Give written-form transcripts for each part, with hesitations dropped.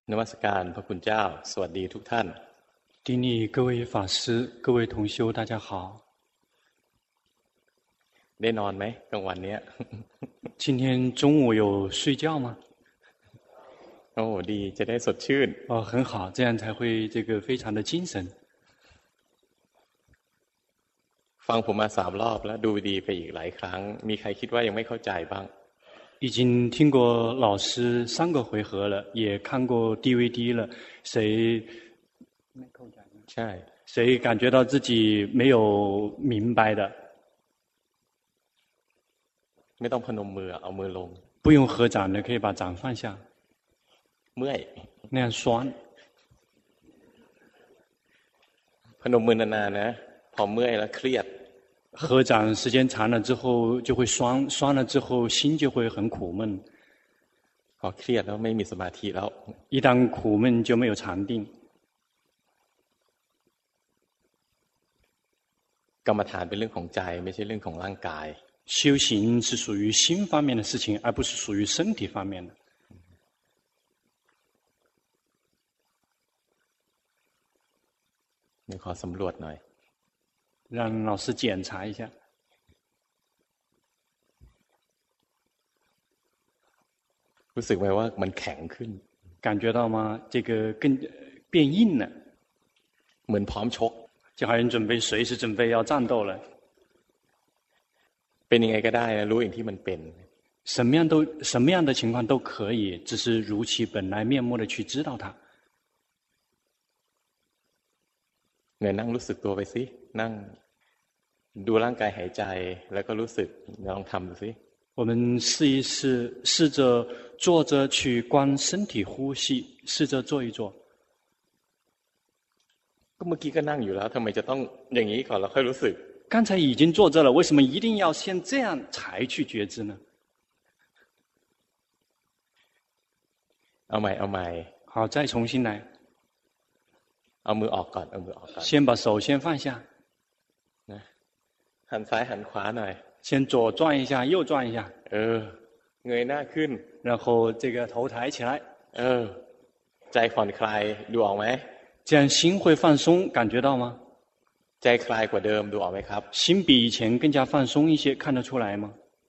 นมัสการพระคุณเจ้าสวัสดีทุกท่าน顶礼各位法师，各位同修，大家好。 ได้นอนไหมกลางวันเนี้ย今天中午有睡觉吗？ โอ้ดีจะได้สดชื่น哦，很好，这样才会非常的精神。 ฟังผมมา3 รอบแล้วดูดีไปอีกหลายครั้งมีใครคิดว่ายังไม่เข้าใจบ้าง已经听过老师3个回合了，也看过 DVD 了， ใช่谁感觉到自己没有明白的？ ไม่ต้องพนมมือเอามือลง不用合掌的，可以把掌放下。 เมื่อย那样酸。 พนมมือนานๆนะพอเมื่อยแล้วเครียด合掌时间长了之后就会酸，酸了之后心就会很苦闷。 พอเครียดแล้วไม่มีสมาธิแล้ว一旦苦闷就没有禅定。 กรรมฐานเป็นเรื่องของใจไม่ใช่เรื่องของร่างกาย修行是属于心方面的事情，而不是属于身体方面的。 เดี๋ยวขอสำรวจหน่อย让老师检查一下。 รู้สึกไหมว่ามันแข็งขึ้น感觉到吗？更变硬了， เหมือนพร้อมชก就好像随时准备要战斗了。 เป็นยังไงก็ได้นะรู้อย่างที่มันเป็น什么样的情况都可以，只是如其本来面目的去知道它。 เนี่ยนั่งรู้สึกตัวไปสินั่งดูร่างกายหายใจแล้วก็รู้สึกลองทำดูสิ我们试一试，试着坐着去观身体呼吸，试着做一做。 ก็เมื่อกี้ก็นั่งอยู่แล้วทำไมจะต้องอย่างนี้ก่อนแล้วค่อยรู้สึก刚才已经坐着了，为什么一定要先这样才去觉知呢？ เอาใหม่好，再重新来。 เอามือออกก่อนเอามือออกก่อน先把手先放下。 นะหันซ้ายหันขวาหน่อย先左转一下，右转一下。 เงยหน้าขึ้น然后头抬起来。 ใจผ่อนคลายดูออกไหม这样心会放松，感觉到吗？ ใจคลายกว่าเดิมดูออกไหมครับ心比以前更加放松一些，看得出来吗？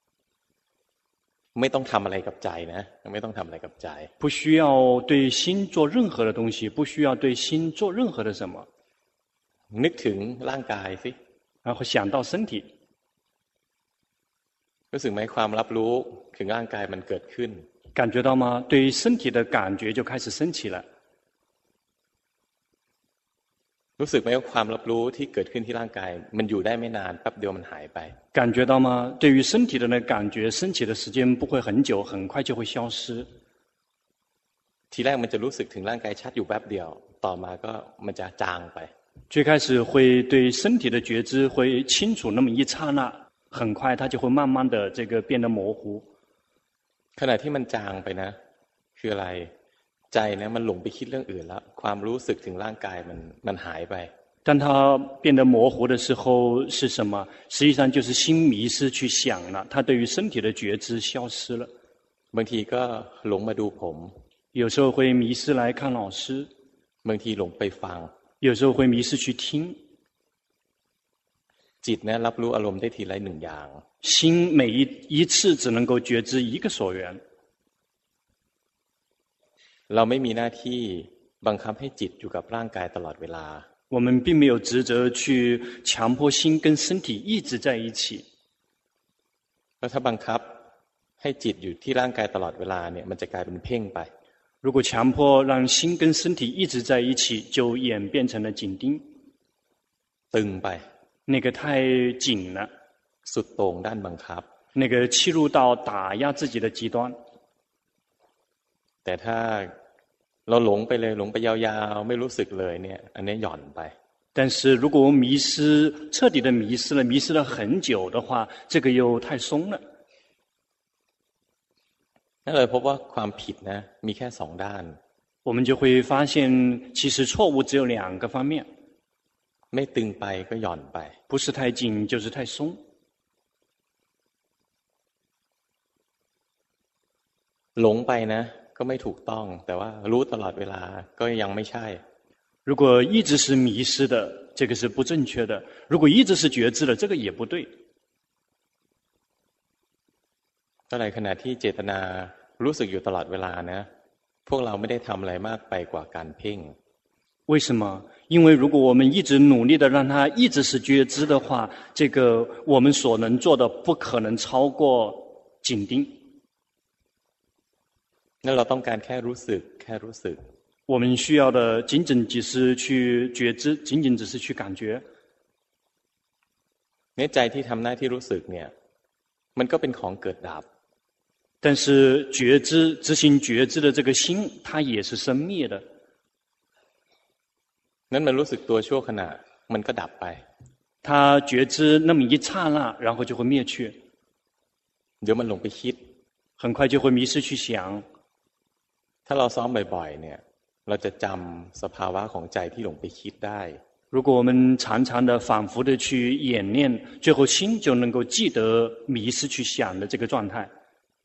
ไม่ต้องทำอะไรกับใจนะไม่ต้องทำอะไรกับใจ不需要对心做任何的东西，不需要对心做任何的什么。 นึกถึงร่างกายสิ然后想到身体。 รู้สึกไหมความรับรู้ถึงร่างกายมันเกิดขึ้น感觉到吗？对于身体的感觉就开始升起了。 รู้สึกไหมว่าความรับรู้ที่เกิดขึ้นที่ร่างกายมันอยู่ได้ไม่นานแป๊บเดียวมันหายไป感觉到吗？对于身体的那感觉升起的时间不会很久，很快就会消失。 ทีแรกมันจะรู้สึกถึงร่างกายชัดอยู่แป๊บเดียวต่อมาก็มันจะจางไป最开始会对身体的觉知会清楚那么一刹那，很快它就会慢慢的变得模糊。 ขณะที่มันจางไปนะคืออะไรใจเนี่ยมันหลงไปคิดเรื่องอื่นแล้วความรู้สึกถึงร่างกายมันหายไป当它变得模糊的时候是什么？实际上就是心迷失去想了，它对于身体的觉知消失了。 บางทีก็หลงมาดูผม有时候会迷失来看老师， บางทีหลงไปฟัง有时候会迷失去听。 จิตเนี่ยรับรู้อารมณ์ได้ทีละ1อย่าง心每一次只能够觉知一个所缘。 เราไม่มีหน้าที่บังคับให้จิตอยู่กับร่างกายตลอดเวลา我们并没有职责去强迫心跟身体一直在一起。 แล้วถ้าบังคับให้จิตอยู่ที่ร่างกายตลอดเวลาเนี่ยมันจะกลายเป็นเพ่งไป如果强迫让心跟身体一直在一起，就演变成了紧盯。 ตึงไป那个太紧了， สุดโต่งด้านบังคับ那个切入到打压自己的极端。 แต่ถ้าเราหลงไปเลยหลงไปยาวๆไม่รู้สึกเลยเนี่ยอันนี้หย่อนไป但是如果我们迷失，彻底的迷失了，迷失了很久的话，这个又太松了。 นั่นเลยพบว่าความผิดนะมีแค่2ด้าน我们就会发现其实错误只有2个方面， ไม่ตึงไปก็หย่อนไป不是太紧就是太松。 หลงไปนะก็ไม่ถูกต้องแต่ว่ารู้ตลอดเวลาก็ยังไม่ใช่如果一直是迷失的，这个是不正确的；如果一直是觉知的，这个也不对。 ก็ในขณะที่เจตนารู้สึกอยู่ตลอดเวลานะพวกเราไม่ได้ทำอะไรมากไปกว่าการเพ่ง为什么？因为如果我们一直努力的让它一直是觉知的话，这个我们所能做的不可能超过紧盯。 นั่นเราต้องการแค่รู้สึกแค่รู้สึก我们需要的仅仅只是去觉知，仅仅只是去感觉。 เนี่ยใจที่ทำหน้าที่รู้สึกเนี่ยมันก็เป็นของเกิดดับ但是觉知执行觉知的这个心，它也是生灭的。 นั้นมันรู้สึกตัวชั่วขณะมันก็ดับไป它觉知那么一刹那，然后就会灭去。 เดี๋ยวมันหลงไปคิด很快就会迷失去想。 ถ้าเราซ้อมบ่อยๆเนี่ยเราจะจำสภาวะของใจที่หลงไปคิดได้如果我们常常的反复的去演练，最后心就能够记得迷失去想的这个状态。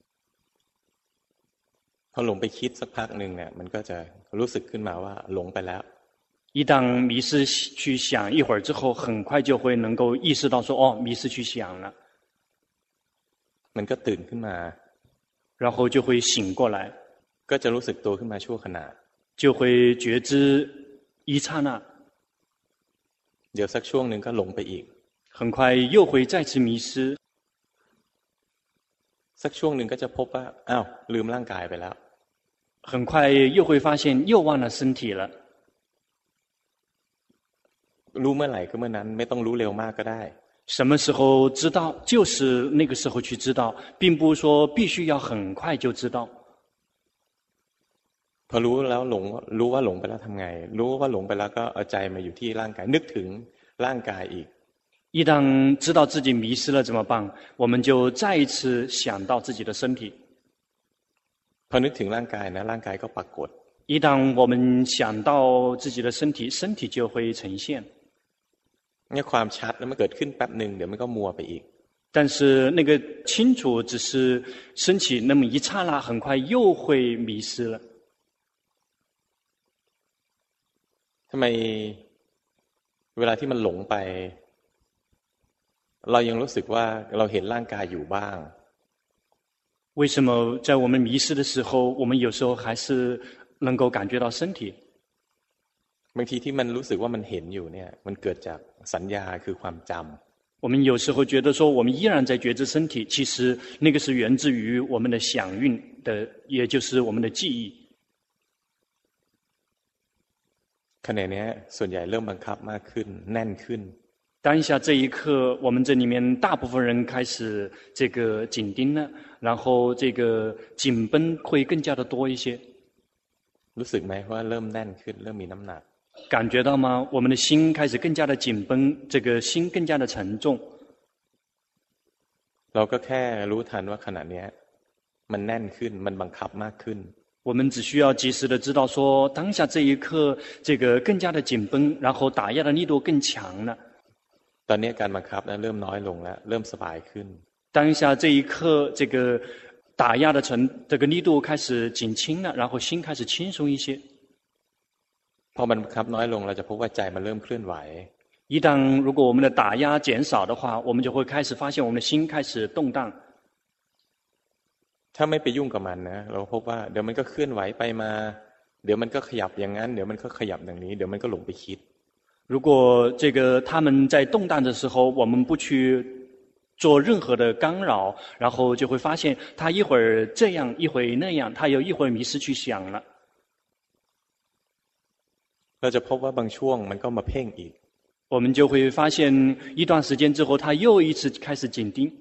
พอหลงไปคิดสักพักหนึ่งเนี่ยมันก็จะรู้สึกขึ้นมาว่าหลงไปแล้ว一旦迷失去想一会儿之后，很快就会能够意识到说，哦，迷失去想了。 มันก็ตื่นขึ้นมา然后就会醒过来， ก็จะรู้สึกตัวขึ้นมาชั่วขณะ就会觉知一刹那。 เดี๋ยวสักช่วงหนึ่งก็หลงไปอีก很快又会再次迷失。 สักช่วงหนึ่งก็จะพบว่าอ้าวลืมร่างกายไปแล้ว很快又会发现又忘了身体了。 รู้เมื่อไหร่ก็เมื่อนั้นไม่ต้องรู้เร็วมากก็ได้什么时候知道就是那个时候去知道，并不是说必须要很快就知道。 พอรู้แล้วหลงรู้ว่าหลงไปแล้วทำไงรู้ว่าหลงไปแล้วก็เอาใจมาอยู่ที่ร่างกายนึกถึงร่างกายอีก一旦知道自己迷失了怎么办？我们就再一次想到自己的身体。 พอนึกถึงร่างกายนะร่างกายก็ปรากฏ一旦我们想到自己的身体，身体就会呈现。 เนี่ยความชัดแล้วมันเกิดขึ้นแป๊บหนึ่งเดี๋ยวมันก็มัวไปอีก但是那个清楚只是升起那么一刹那，很快又会迷失了。 ทำไมเวลาที่มันหลงไปเรายังรู้สึกว่าเราเห็นร่างกายอยู่บ้าง为什么在我们迷失的时候，我们有时候还是能够感觉到身体？ บางทีที่มันรู้สึกว่ามันเห็นอยู่เนี่ยมันเกิดจากสัญญาคือความจำ我们有时候觉得说我们依然在觉知身体，其实那个是源自于我们的想蕴的，也就是我们的记忆。 ขณะนี้ส่วนใหญ่เริ่มบังคับมากขึ้นแน่นขึ้น当下这一刻，我们这里面大部分人开始这个紧盯了，然后这个紧绷会更加的多一些。 รู้สึกไหมว่าเริ่มแน่นขึ้นเริ่มมีน้ำหนัก感觉到吗？我们的心开始更加的紧绷，这个心更加的沉重。 เราก็แค่รู้ทันว่าขณะนี้มันแน่นขึ้นมันบังคับมากขึ้น我们只需要及时的知道说，当下这一刻，这个更加的紧绷，然后打压的力度更强了。 ตอนนี้การบังคับเริ่มน้อยลงแล้วเริ่มสบายขึ้น当下这一刻，这个打压的这个力度开始减轻了，然后心开始轻松一些。 พอมันบังคับน้อยลงเราจะพบว่าใจมันเริ่มเคลื่อนไหว一旦如果我们的打压减少的话，我们就会开始发现我们的心开始动荡。 ถ้าไม่ไปยุ่งกับมันนะเราพบว่าเดี๋ยวมันก็เคลื่อนไหวไปมาเดี๋ยวมันก็ขยับอย่างนั้นเดี๋ยวมันก็ขยับอย่างนี้เดี๋ยวมันก็หลงไปคิด如果这个他们在动荡的时候，我们不去做任何的干扰，然后就会发现他一会儿这样，一会儿那样，他又一会儿迷失去想了。 เราจะพบว่าบางช่วงมันก็มาเพ่งอีก我们就会发现一段时间之后，他又一次开始紧盯。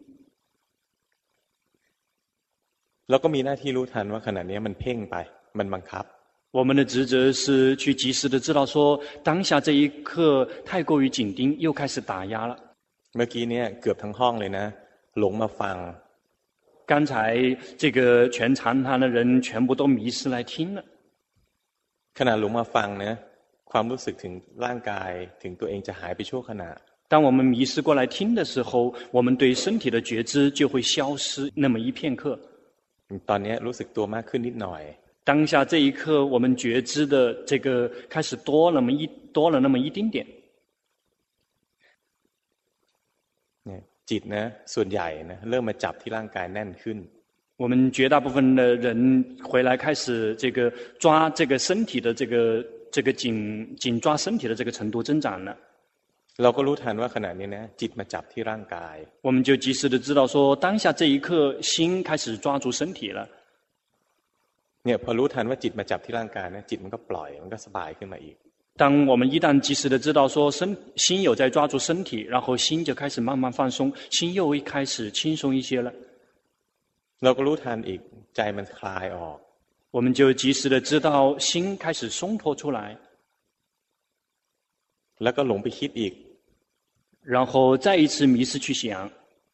เราก็มีหน้าที่รู้ทันว่าขณะนี้มันเพ่งไปมันบังคับ我们的职责是去及时的知道说，当下这一刻太过于紧盯，又开始打压了。 เมื่อกี้เนี่ยเกือบทั้งห้องเลยนะหลงมาฟัง刚才这个全长谈的人全部都迷失来听了。 ขณะหลงมาฟังนะความรู้สึกถึงร่างกายถึงตัวเองจะหายไปชั่วขณะ当我们迷失过来听的时候，我们对身体的觉知就会消失那么一片刻。 ตอนนี้รู้สึกตัวมากขึ้นนิดหน่อย当下这一刻，我们觉知的这个开始多了那么一丁点。 เนี่ยจิตนะส่วนใหญ่นะเริ่มมาจับที่ร่างกายแน่นขึ้น我们绝大部分的人回来开始这个抓这个身体的这个紧抓身体的这个程度增长了。 เราก็รู้ทันว่าขณะนี้นะจิตมาจับที่ร่างกาย我们就及时的知道说，当下这一刻心开始抓住身体了。 เนี่ยพอรู้ทันว่าจิตมาจับที่ร่างกายนะจิตมันก็ปล่อยมันก็สบายขึ้นมาอีก当我们一旦及时的知道说心有在抓住身体，然后心就开始慢慢放松，心又一开始轻松一些了。 เราก็รู้ทันอีกใจมันคลายออก我们就及时的知道心开始松脱出来， แล้วก็หลงไปคิดอีก然后再一次迷失去想。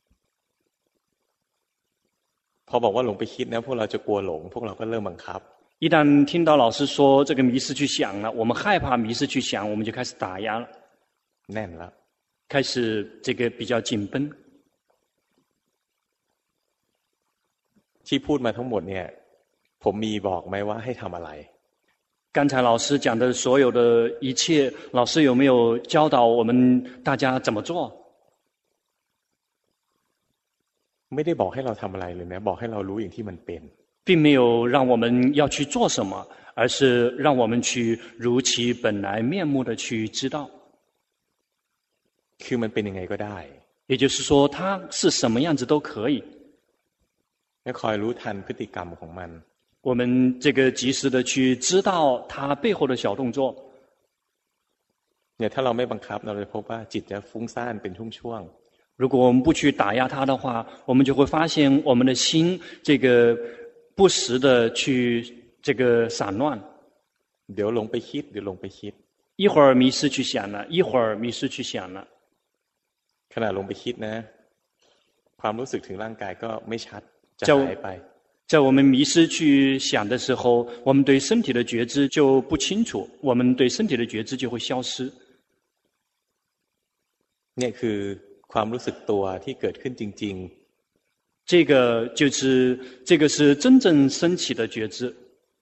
พอบอกว่าหลงไปคิดนะพวกเราจะกลัวหลงพวกเราก็เริ่มบังคับ一旦听到老师说这个迷失去想了，我们害怕迷失去想，我们就开始打压了， แน่นแล้ว开始这个比较紧绷。 ที่พูดมาทั้งหมดเนี่ยผมมีบอกไหมว่าให้ทำอะไร刚才老师讲的所有的一切，老师有没有教导我们大家怎么做？ ไม่ได้บอกให้เราทำอะไรเลยนะบอกให้เรารู้อย่างที่มันเป็น并没有让我们要去做什么，而是让我们去如其本来面目的去知道。 คือมันเป็นยังไงก็ได้也就是说，它是什么样子都可以。 และคอยรู้ทันพฤติกรรมของมัน我们这个及时的去知道它背后的小动作。 เนี่ยถ้าเราไม่บังคับเราจะพบว่าจิตจะฟุ้งซ่านเป็นช่วงๆ如果我们不去打压它的话，我们就会发现我们的心这个不时的去这个散乱。 เดี๋ยวหลงไปคิดเดี๋ยวหลงไปคิด一会儿迷失去想了，一会儿迷失去想了。 ขณะหลงไปคิดนะความรู้สึกถึงร่างกายก็ไม่ชัดจะหายไป在我们迷失去想的时候，我们对身体的觉知就不清楚，我们对身体的觉知就会消失。 เนี่ยคือความรู้สึกตัวที่เกิดขึ้นจริงๆ这个是真正升起的觉知。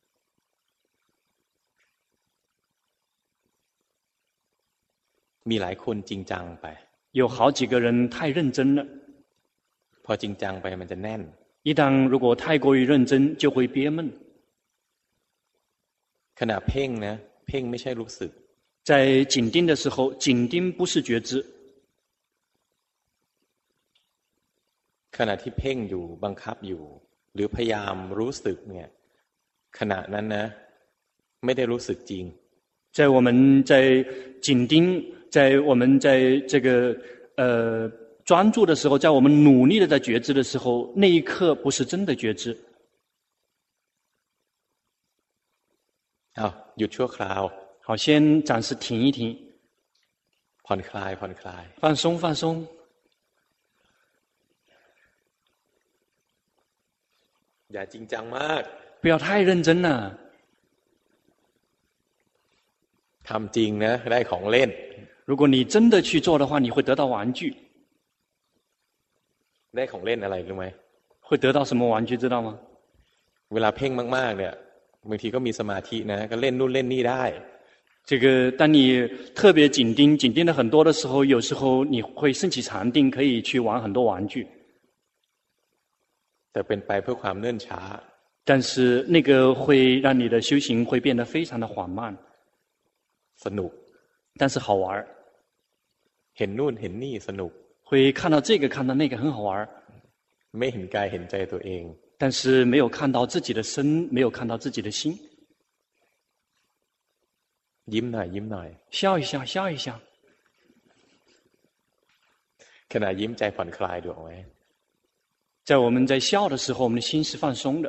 มีหลายคนจริงจังไป有好几个人太认真了。 พอจริงจังไปมันจะแน่น一旦如果太过于认真，就会憋闷。 ขณะเพ่งนะเพ่งไม่ใช่รู้สึก在紧盯的时候，紧盯不是觉知。 ขณะที่เพ่งอยู่บังคับอยู่หรือพยายามรู้สึกเนี่ยขณะนั้นนะไม่ได้รู้สึกจริง在我们在紧盯，在我们在这个专注的时候，在我们努力的在觉知的时候，那一刻不是真的觉知。 หยุดชั่วคราว好，先暂时停一停， ผ่อนคลายผ่อนคลาย放松放松。 อย่าจริงจังมาก不要太认真了。 ทำจริงนะได้ของเล่น如果你真的去做的话，你会得到玩具。 ได้ของเล่นอะไรรู้ไหม会得到什么玩具知道吗？ เวลาเพ่งมากๆเนี่ยบางทีก็มีสมาธินะก็เล่นนู่นเล่นนี่ได้这个当你特别紧盯的很多的时候，有时候你会升起禅定，可以去玩很多玩具。 แต่เป็นไปเพื่อความเนิ่นช้า但是那个会让你的修行会变得非常的缓慢。 สนุก但是好玩เห็นนู่นเห็นนี่สนุก会看到这个看到那个很好玩ไม่เห็นกายเห็นใจตัวเอง但是没有看到自己的身，没有看到自己的心。 ยิ้มหน่อยยิ้มหน่อย笑一下笑一下ขณะยิ้มใจผ่อนคลายดูเอาไว้在我们在笑的时候，我们的心是放松的。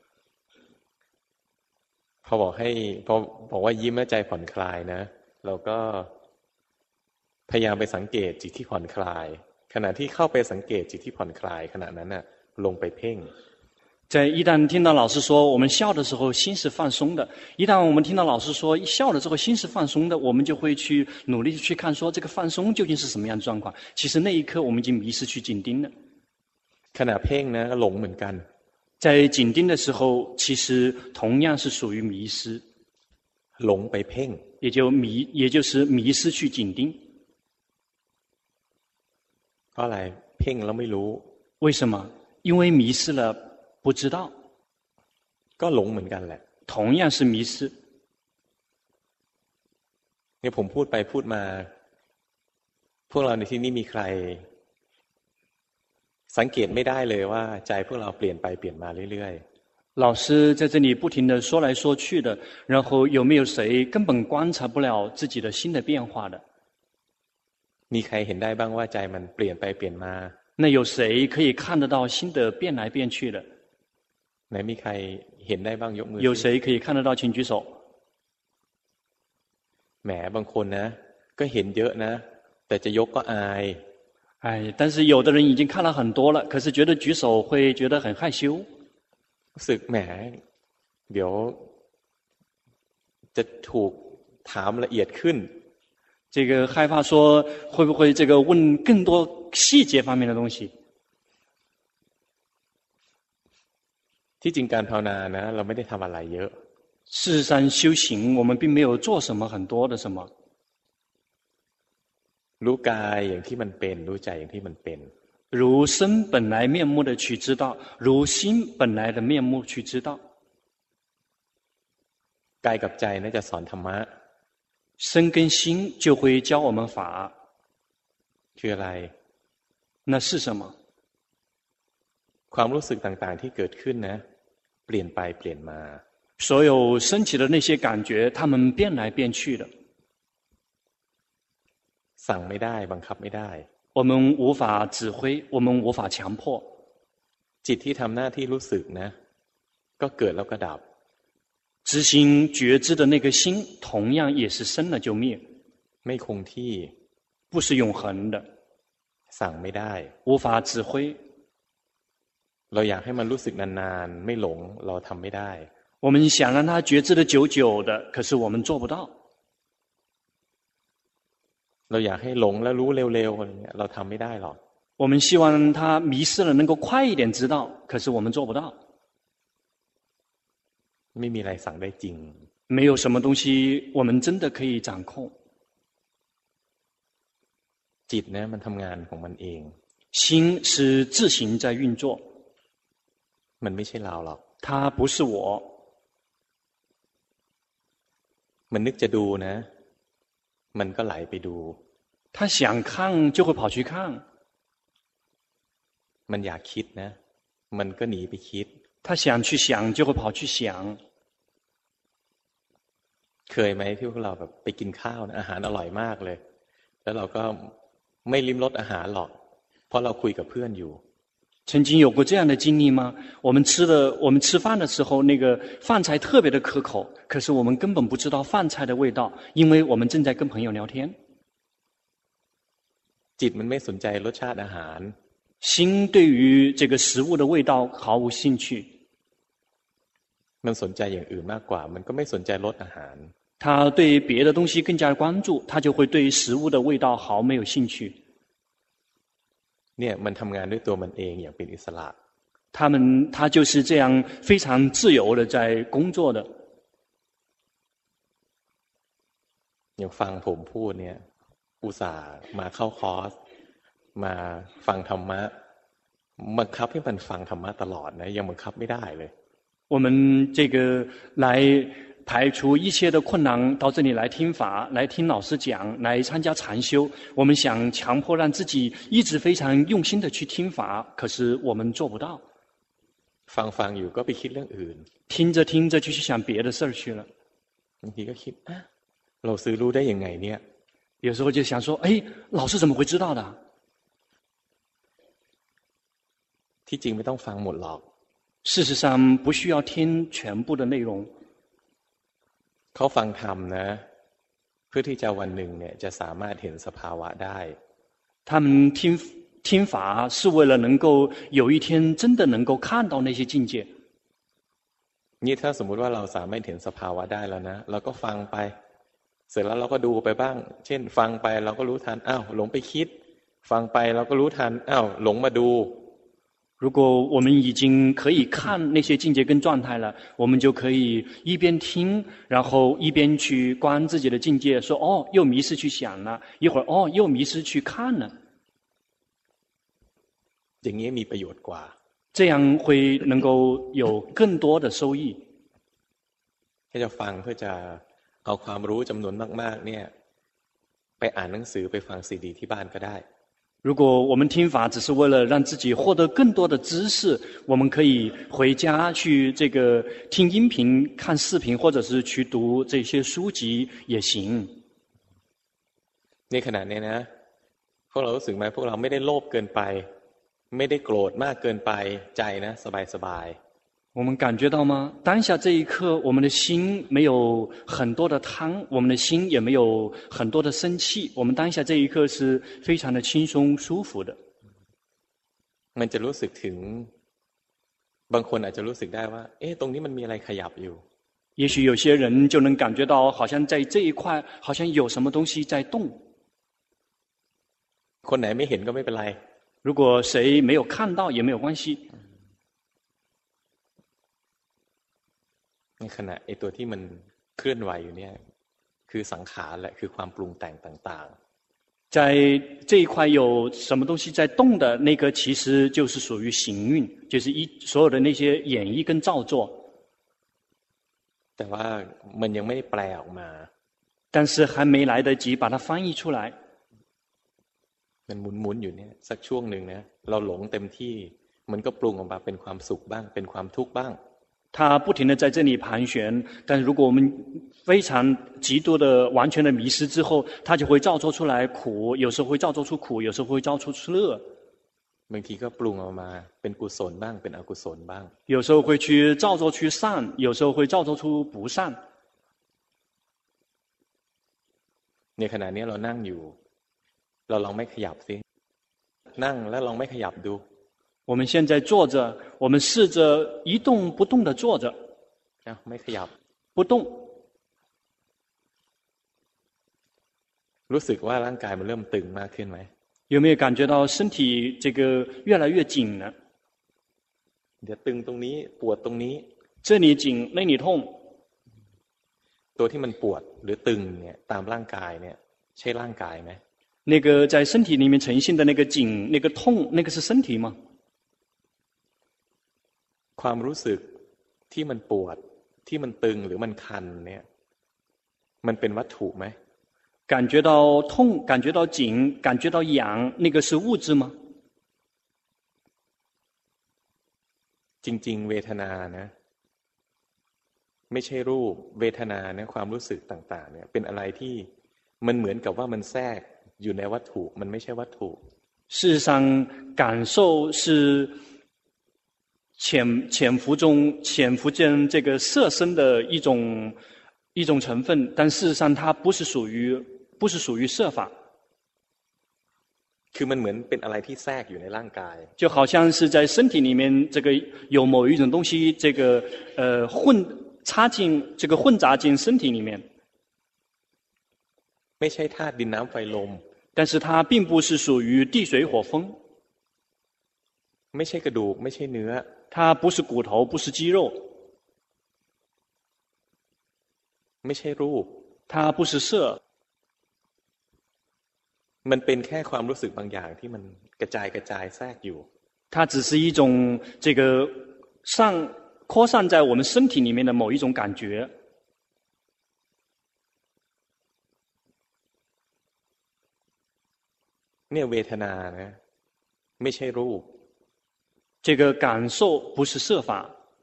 พอบอกว่ายิ้มและใจผ่อนคลายนะเราก็พยายามไปสังเกตจิตที่ผ่อนคลายขณะที่เข้าไปสังเกตจิตที่ผ่อนคลายขณะนั้นน่ะลงไปเพ่ง一旦听到老师说我们笑的时候心是放松的，一旦我们听到老师说笑了之后心是放松的，我们就会去努力去看说这个放松究竟是什么样的状况。其实那一刻我们已经迷失去紧盯了。 ขณะเพ่งนะก็หลงเหมือนกัน在紧盯的时候，其实同样是属于迷失， หลงไปเพ่ง也就是迷失去紧盯。 เพราะอะไรเพ่งแล้วไม่รู้为什么？因为迷失了，不知道， ก็หลงเหมือนกันแหละ同样是迷失。 เนี่ยผมพูดไปพูดมา พวกเราในที่นี้มีใคร สังเกตไม่ได้เลยว่าใจพวกเราเปลี่ยนไปเปลี่ยนมาเรื่อย老师在这里不停的说来说去的，然后有没有谁根本观察不了自己的心的变化的？ ๆมีใครเห็นได้บ้างว่าใจมันเปลี่ยนไปเปลี่ยนมา那有谁可以看得到心的变来变去的？ ไหนมีใครเห็นได้บ้างยกมือ有谁可以看得到，请举手。 แหมบางคนนะ ก็เห็นเยอะนะ แต่จะยกก็อาย哎，但是有的人已经看了很多了，可是觉得举手会觉得很害羞。 รู้สึกแหมเดี๋ยวจะถูกถามละเอียดขึ้น这个害怕说会不会这个问更多细节方面的东西？ ที่จริงการภาวนานะ เราไม่ได้ทำอะไรเยอะ事实上，修行我们并没有做什么很多的什么， รู้กายอย่างที่มันเป็น รู้ใจอย่างที่มันเป็น如身本来面目的去知道，如心本来的面目去知道。 กายกับใจน่าจะสอนธรรมะ身跟心就会教我们法， คืออะไร那是什么？ ความรู้สึกต่างๆที่เกิดขึ้นนะ เปลี่ยนไปเปลี่ยนมา所有升起的那些感觉，它们变来变去的， สั่งไม่ได้บังคับไม่ได้我们无法指挥，我们无法强迫。 จิตที่ทำหน้าที่รู้สึกนะ ก็เกิดแล้วก็ดับ执行觉知的那个心，同样也是生了就灭， ไม่คงที่不是永恒的， สั่งไม่ได้无法指挥。 เราอยากให้มันรู้สึกนานๆ ไม่หลงเราทำไม่ได้我们想让它觉知的久久的，可是我们做不到。 เราอยากให้หลงแล้วรู้เร็วๆอะไรเงี้ยเราทำไม่ได้หรอก我们希望它迷失了能够快一点知道，可是我们做不到。 ไม่มีอะไรสั่งได้จริง没有什么东西我们真的可以掌控。 จิตนะมันทำงานของมันเอง心是自行在运作， มันไม่ใช่เราหรอก它不是我。 มันนึกจะดูนะ มันก็ไหลไปดู他想看就会跑去看， มันอยากคิดนะ มันก็หนีไปคิด他想去想就会跑去想。 เคยไหมที่พวกเราแบบไปกินข้าวนะอาหารอร่อยมากเลย แล้วเราก็ไม่ลิ้มรสอาหารหรอก เพราะเราคุยกับเพื่อนอยู่曾经有过这样的经历吗？我们吃饭的时候，那个饭菜特别的可口，可是我们根本不知道饭菜的味道，因为我们正在跟朋友聊天。 จิตมันไม่สนใจรสชาติอาหาร心对于这个食物的味道毫无兴趣， มันสนใจอย่างอื่นมากกว่า มันก็ไม่สนใจรสอาหาร他对别的东西更加关注，他就会对食物的味道毫没有兴趣。 เนี่ยมันทำงานด้วยตัวมันเองอย่างเป็นอิสระ他就是这样非常自由的在工作的。 อย่างฟังผมพูดเนี่ย อุตส่าห์มาเข้าคอร์สมาฟังธรรมะบังคับให้มันฟังธรรมะตลอดนะยังบังคับไม่ได้เลย我们这个来排除一切的困难，到这里来听法，来听老师讲，来参加禅修。我们想强迫让自己一直非常用心的去听法，可是我们做不到。 ฟังอยู่ก็ไปคิดเรื่องอื่น听着听着就去想别的事儿去了。 บางทีก็คิดเราซื้อรู้ได้ยังไงเนี่ย有时候就想说，哎，老师怎么会知道的？ ที่จริงไม่ต้องฟังหมดหรอก事实上，不需要听全部的内容。 เขาฟังธรรมนะ เพื่อที่จะวันหนึ่งเนี่ยจะสามารถเห็นสภาวะได้他们听法是为了能够有一天真的能够看到那些境界。 นี่ถ้าสมมุติว่าเราสามารถเห็นสภาวะได้แล้วนะเราก็ฟังไป เสร็จแล้วเราก็ดูไปบ้าง เช่น ฟังไปเราก็รู้ทันอ้าวหลงไปคิด ฟังไปเราก็รู้ทันอ้าวหลงมาดู如果我们已经可以看那些境界跟状态了，我们就可以一边听，然后一边去观自己的境界，说哦，又迷失去想了，一会儿哦，又迷失去看了。 อย่างนี้มีประโยชน์กว่า这样会能够有更多的收益。 ให้จะฟังเพื่อจะเอาความรู้จำนวนมากๆเนี่ยไปอ่านหนังสือไปฟังซีดีที่บ้านก็ได้如果我们听法只是为了让自己获得更多的知识，我们可以回家去这个听音频、看视频，或者是去读这些书籍也行。 ในขณะนี้นะพวกเรารู้สึกไหมพวกเราไม่ได้โลภเกินไปไม่ได้โกรธมากเกินไปใจนะสบายๆ我们感觉到吗？当下这一刻，我们的心没有很多的贪，我们的心也没有很多的生气。我们当下这一刻是非常的轻松舒服的。 มันจะรู้สึกถึงบางคนอาจจะรู้สึกได้ว่าเอ๊ะตรงนี้มันมีอะไรขยับอยู่也许有些人就能感觉到，好像在这一块，好像有什么东西在动。 คนไหนไม่เห็นก็ไม่เป็นไร如果谁没有看到也没有关系。 ในขณะไอ้ตัวที่มันเคลื่อนไหวอยู่เนี่ยคือสังขารแหละคือความปรุงแต่งต่างๆ在这一块有什么东西在动的那个，其实就是属于行运，就是所有的那些演绎跟造作。 แต่ว่ามันยังไม่ได้แปลออกมา但是还没来得及把它翻译出来。 มันหมุนๆอยู่เนี่ยสักช่วงหนึ่งนะเราหลงเต็มที่มันก็ปรุงออกมาเป็นความสุขบ้างเป็นความทุกข์บ้าง它不停地在这里盘旋，但是如果我们非常极度的、完全的迷失之后，它就会造作出来苦，有时候会造作出苦，有时候会造作出乐。 บางทีก็ปรุงออกมาเป็นกุศลบ้างเป็นอกุศลบ้าง有时候会去造作出善，有时候会造作出不善。 ในขณะนี้เรานั่งอยู่เราลองไม่ขยับสินั่งแล้วลองไม่ขยับดู我们现在坐着，我们试着一动不动地坐着， ไม่ขยับ不动。 รู้สึกว่าร่างกายมันเริ่มตึงมากขึ้นไหม有没有感觉到身体这个越来越紧了？ เดี๋ยวตึงตรงนี้ปวดตรงนี้这里紧，那里痛。 ตัวที่มันปวดหรือตึงเนี่ยตามร่างกายเนี่ยใช่ร่างกายไหม那个在身体里面呈现的那个紧、那个痛，那个是身体吗？ ความรู้สึกที่มันปวดที่มันตึงหรือมันคันเนี่ยมันเป็นวัตถุไหม感觉到痛，感觉到紧，感觉到痒，那个是物质吗？ จริงๆเวทนานะไม่ใช่รูปเวทนาเนี่ยความรู้สึกต่างๆเนี่ยเป็นอะไรที่มันเหมือนกับว่ามันแทรกอยู่ในวัตถุมันไม่ใช่วัตถุ事实上，感受是潜伏进这个色身的一种成分，但事实上它不是属于色法。 คือมันเหมือนเป็นอะไรที่แทรกอยู่ในร่างกาย就好像是在身体里面，这个有某一种东西，这个混杂进身体里面。 ไม่ใช่ธาตุดินน้ำไฟลม但是它并不是属于地水火风， ไม่ใช่กระดูกไม่ใช่เนื้อ它不是骨头，不是肌肉， ไม่ใช่รูป它不是色， มันเป็นแค่ความรู้สึกบางอย่างที่มันกระจายแทรกอยู่它只是一种这个扩散在我们身体里面的某一种感觉。 เนี่ยเวทนานะไม่ใช่รูป这个感受不是色法，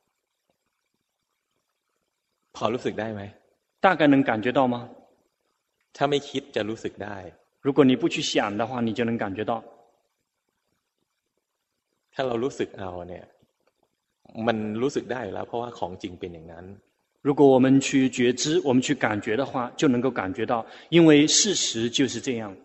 พอรู้สึกได้ไหม大概能感觉到吗？ ถ้าไม่คิดจะรู้สึกได้如果你不去想的话，你就能感觉到。 ถ้าเรารู้สึกเอาเนี่ยมันรู้สึกได้อยู่แล้วเพราะว่าของจริงเป็นอย่างนั้น如果我们去觉知，我们去感觉的话，就能够感觉到，因为事实就是这样。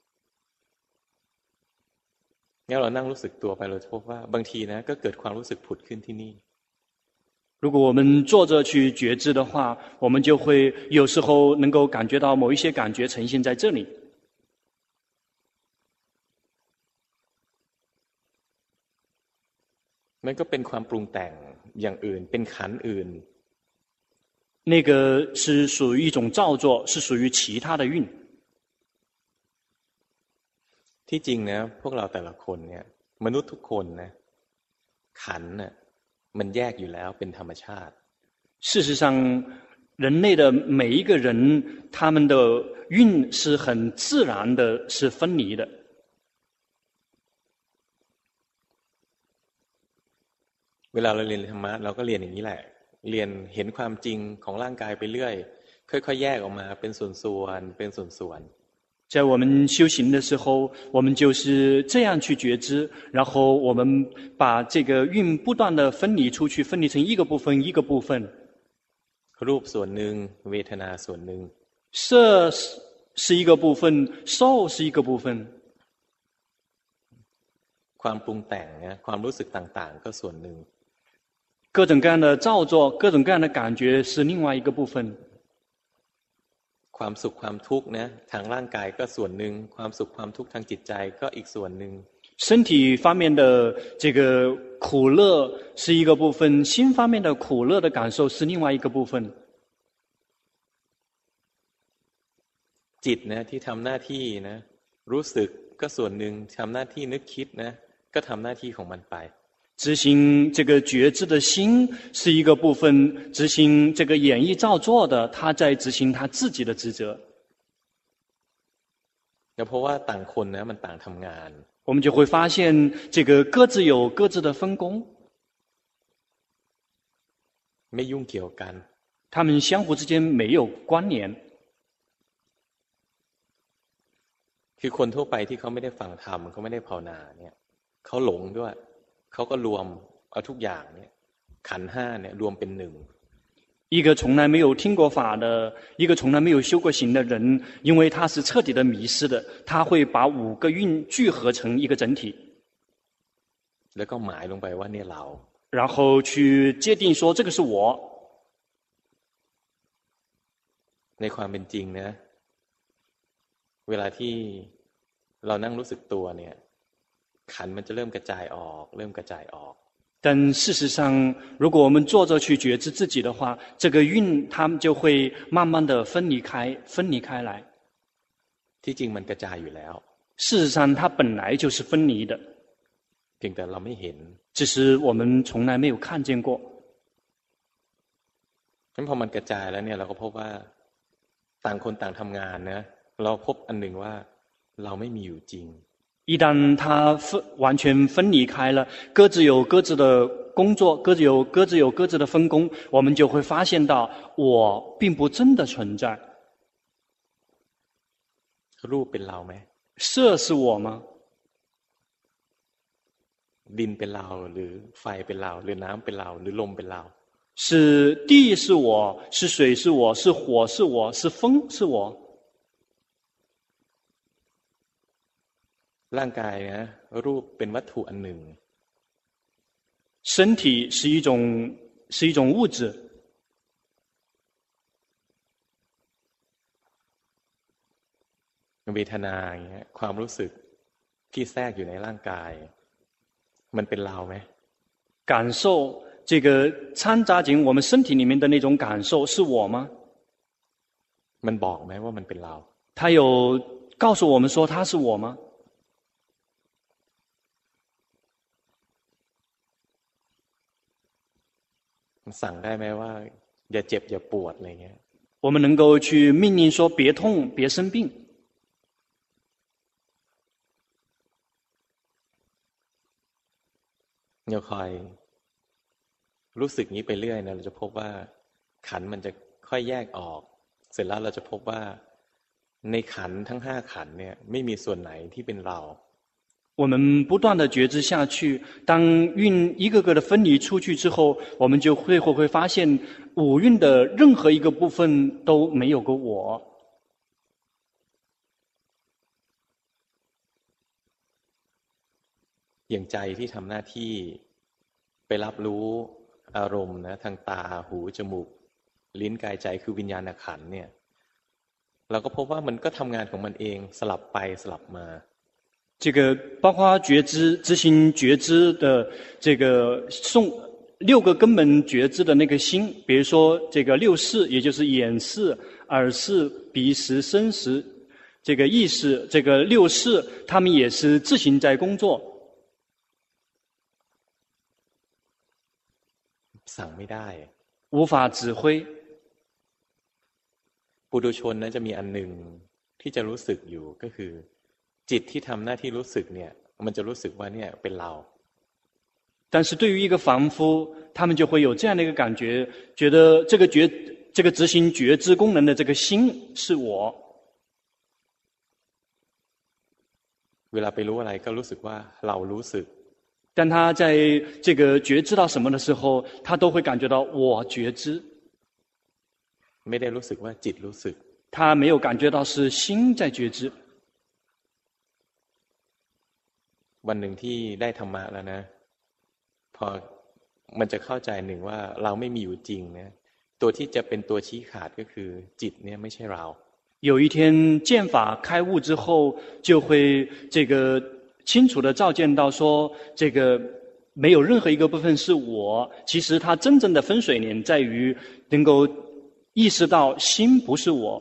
งั้นเรานั่งรู้สึกตัวไปเราจะพบว่าบางทีนะก็เกิดความรู้สึกผุดขึ้นที่นี่如果我们坐着去觉知的话，我们就会有时候能够感觉到某一些感觉呈现在这里。 แมันก็เป็นความปรุงแต่งอย่างอื่นเป็นขันธ์อื่น那个是属于一种造作，是属于其他的运。 ที่จริงนะพวกเราแต่ละคนเนี่ยมนุษย์ทุกคนนะขันธ์น่ะมันแยกอยู่แล้วเป็นธรรมชาติ事实上，人类的每一个人，他们的运是很自然的，是分离的。 เวลาเราเรียนธรรมะเราก็เรียนอย่างนี้แหละเรียนเห็นความจริงของร่างกายไปเรื่อยค่อยๆแยกออกมาเป็นส่วนๆเป็นส่วนๆ在我们修行的时候，我们就是这样去觉知，然后我们把这个运不断的分离出去，分离成一个部分一个部分。 รูปส่วนหนึ่งเวทนาส่วนหนึ่ง色是一个部分，受是一个部分。 ความปรุงแต่งนะความรู้สึกต่างๆก็ส่วนหนึ่ง各种各样的造作，各种各样的感觉是另外一个部分。 ความสุขความทุกข์นะทางร่างกายก็ส่วนหนึ่งความสุขความทุกข์ทางจิตใจก็อีกส่วนหนึ่ง身体方面的这个苦乐是一个部分，心方面的苦乐的感受是另外一个部分。 จิตนะที่ทำหน้าที่นะรู้สึกก็ส่วนหนึ่งทำหน้าที่นึกคิดนะก็ทำหน้าที่ของมันไป执行这个觉知的心是一个部分，执行这个演绎造作的，他在执行他自己的职责。 เพราะว่าต่างคนนะมันต่างทำงาน我们就会发现，这个各自有各自的分工， ไม่ยุ่งเกี่ยวกัน他们相互之间没有关联。 คือคนทั่วไปที่เขาไม่ได้ฟังธรรมเขาไม่ได้ภาวนาเนี่ยเขาหลงด้วยเขาก็รวมเอาทุกอย่างเนี่ยขันธ์ห้าเนี่ยรวมเป็นหนึ่ง一个从来没有听过法的，一个从来没有修过行的人，因为他是彻底的迷失的，他会把五个运聚合成一个整体， แล้วก็หมายลงไปว่าเนี่ยเรา然后去界定说这个是我。 ในความเป็นจริงนะเวลาที่เรานั่งรู้สึกตัวเนี่ยขันธ์มันจะเริ่มกระจายออกเริ่มกระจายออก但事实上，如果我们坐着去觉知自己的话，这个运它们就会慢慢的分离开来。 ที่จริงมันกระจายอยู่แล้ว事实上，它本来就是分离的， เพียงแต่เราไม่เห็น只是我们从来没有看见过。 งั้นพอมันกระจายแล้วเนี่ยเราก็พบว่าต่างคนต่างทำงานนะเราพบอันหนึ่งว่าเราไม่มีอยู่จริง一旦它完全分离开了，各自有各自的工作，各自有各自的分工，我们就会发现到我并不真的存在。 รูปเป็นเราไหม色是我吗？ ดินเป็นเราหรือไฟเป็นเราหรือน้ำเป็นเราหรือลมเป็นเรา是地是我，是水是我，是火是我，是风是我。 ร่างกายนะรูปเป็นวัตถุอันหนึ่ง身体是一种物质， เวทนาอย่างเงี้ยความรู้สึกที่แทรกอยู่ในร่างกายมันเป็นเราไหม感受这个掺杂进我们身体里面的那种感受是我吗？ มันบอกไหมว่ามันเป็นเรา他有告诉我们说他是我吗？ สั่งได้ไหมว่าอย่าเจ็บอย่าปวดอะไรเงี้ย我们能够去命令说别痛别生病。 เราคอยรู้สึกนี้ไปเรื่อยนะเราจะพบว่าขันธ์มันจะค่อยแยกออกเสร็จแล้วเราจะพบว่าในขันธ์ทั้ง5ขันธ์เนี่ยไม่มีส่วนไหนที่เป็นเรา我们不断的觉知下去，当运一个个的分离出去之后，我们就会发现五蕴的任何一个部分都没有个我。 อย่างใจที่ทำหน้าที่ไปรับรู้อารมณ์นะทางตาหูจมูกลิ้นกายใจคือวิญญาณขันธ์เนี่ยเราก็พบว่ามันก็ทำงานของมันเองสลับไปสลับมา这个包括觉知、执行觉知的这个六个根本觉知的那个心，比如说这个六识，也就是眼识、耳识、鼻识、身识，这个意识，这个六识，他们也是自行在工作， สั่งไม่ได้无法指挥。 ปุถุชนนะจะมีอันหนึ่งที่จะรู้สึกอยู่ก็คือ จิตที่ทำหน้าที่รู้สึกเนี่ยมันจะรู้สึกว่าเนี่ยเป็นเรา但是对于一个凡夫，他们就会有这样的一个感觉，觉得这个执行觉知功能的这个心是我。 เวลาไปรู้อะไรก็รู้สึกว่าเรารู้สึก但他在这个觉知到什么的时候，他都会感觉到我觉知， ไม่ได้รู้สึกว่าจิตรู้สึก他没有感觉到是心在觉知。 วันหนึ่งที่ได้ธรรมะแล้วนะพอมันจะเข้าใจหนึ่งว่าเราไม่มีอยู่จริงนะตัวที่จะเป็นตัวชี้ขาดก็คือจิตเนี่ยไม่ใช่เรา有一天见法开悟之后，就会这个清楚地照见到说，这个没有任何一个部分是我。其实它真正的分水岭在于能够意识到心不是我。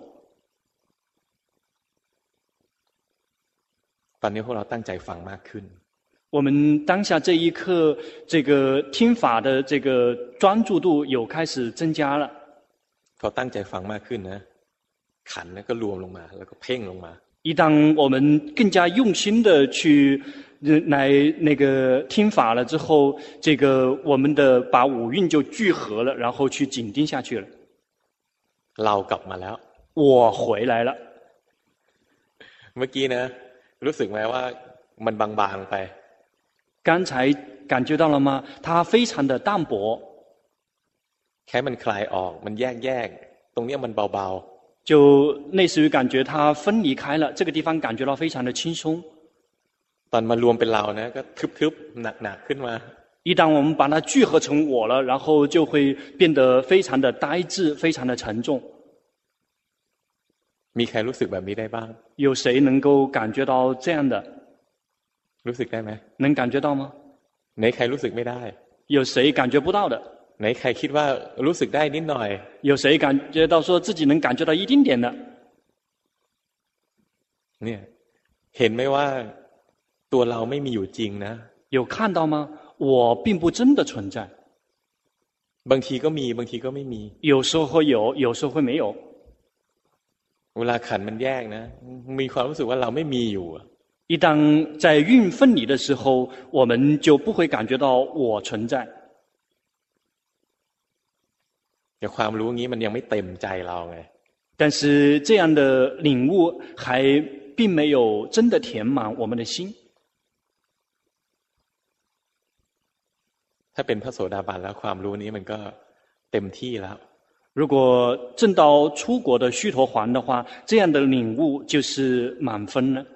ตอนนี้พวกเราตั้งใจฟังมากขึ้น我们当下这一刻，这个听法的这个专注度有开始增加了。 พอตั้งใจฟังมากขึ้นนะขันก็รวมลงมาแล้วก็เพ่งลงมา一当我们更加用心的去来那个听法了之后，这个我们的把五蕴就聚合了，然后去紧盯下去了。 เรากลับมาแล้ว我回来了。 เมื่อกี้นะรู้สึกไหมว่ามันบางๆไป刚才感觉到了吗？它非常的淡薄， แค่มันคลายออกมันแยกตรงนี้มันเบา就类似于感觉它分离开了。这个地方感觉到非常的轻松。 ๆตอนมารวมเป็นเรานะก็ทึบๆหนักๆขึ้นมา一旦我们把它聚合成我了，然后就会变得非常的呆滞，非常的沉重。 มีใครรู้สึกแบบนี้ได้บ้าง有谁能够感觉到这样的？ รู้สึกได้ไหม能感觉到吗？ ไหนใครรู้สึกไม่ได้有谁感觉不到的？ ไหนใครคิดว่ารู้สึกได้นิดหน่อย有谁感觉到说自己能感觉到一丁点的？ เนี่ยเห็นไหมว่าตัวเราไม่มีอยู่จริงนะ有看到吗？我并不真的存在。 บางทีก็มีบางทีก็ไม่มี有时候会有，有时候会没有。 เวลาขันมันแยกนะมีความรู้สึกว่าเราไม่มีอยู่一当在运分离的时候，我们就不会感觉到我存在。 แต่ความรู้งี้มันยังไม่เต็มใจเราไง但是这样的领悟还并没有真的填满我们的心。 ถ้าเป็นพระโสดาบันแล้วความรู้นี้มันก็เต็มที่แล้ว如果证到出国的须陀洹的话，这样的领悟就是满分了。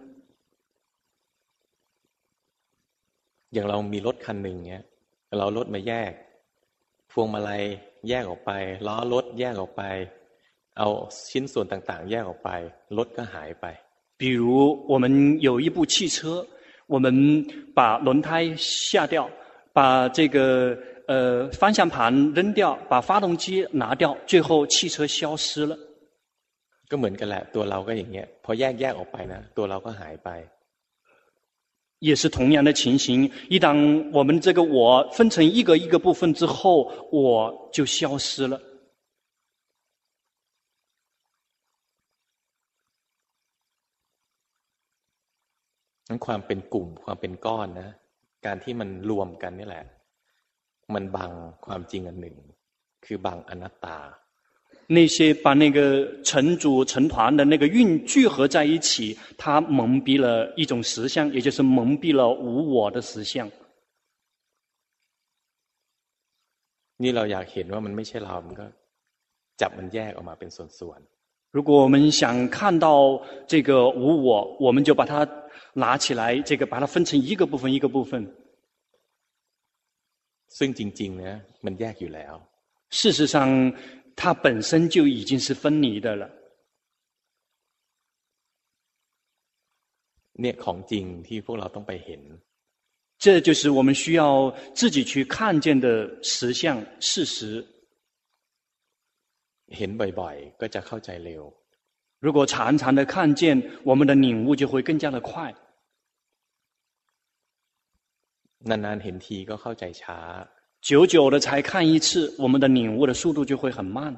อย่างเรามีรถคันหนึ่งเนี้ยเรารถมาแยกพวงมาลัยแยกออกไปล้อรถแยกออกไปเอาชิ้นส่วนต่างๆแยกออกไปรถก็หายไป比如我们有一部汽车，我们把轮胎下掉，把这个方向盘扔掉，把发动机拿掉，最后汽车消失了。 ก็เหมือนกันแหละตัวเราก็อย่างเงี้ยพอแยกออกไปนะตัวเราก็หายไป也是同样的情形，一当我们这个我分成一个一个部分之后，我就消失了。 นั้นความเป็นกลุ่มความเป็นก้อนนะการที่มันรวมกันนี่แหละมันบังความจริงอันหนึ่งคือบังอนัตตา那些把那个成组成团的那个运聚合在一起，它蒙蔽了一种实相，也就是蒙蔽了无我的实相。 นี่เราอยากเห็นว่ามันไม่ใช่เรามันก็จับมันแยกออกมาเป็นส่วน如果我们想看到这个无我，我们就把它拿起来，这个把它分成一个部分一个部分。 ๆซึ่งจริงๆนะมันแยกอยู่แล้ว事实上，它本身就已经是分离的了。 เนี่ยของจริงที่พวกเราต้องไปเห็น这就是我们需要自己去看见的实相事实。 เห็นบ่อยๆก็จะเข้าใจเร็ว如果常常的看见，我们的领悟就会更加的快。 นานๆเห็นทีก็เข้าใจช้า久久的才看一次，我们的领悟的速度就会很慢。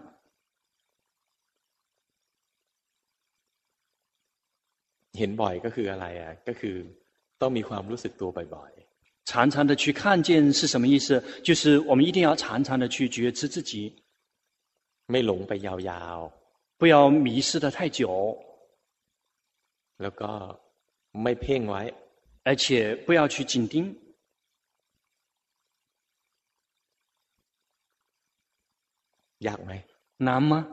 เห็นบ่อยก็คืออะไรอ่ะก็คือต้องมีความรู้สึกตัวบ่อย常常的去看见是什么意思？就是我们一定要常常的去觉知自己， ๆไม่หลงไปยาว不要迷失的太久， ๆแล้วก็ไม่เพ่งไว้而且不要去紧盯。 ยากไหม难吗？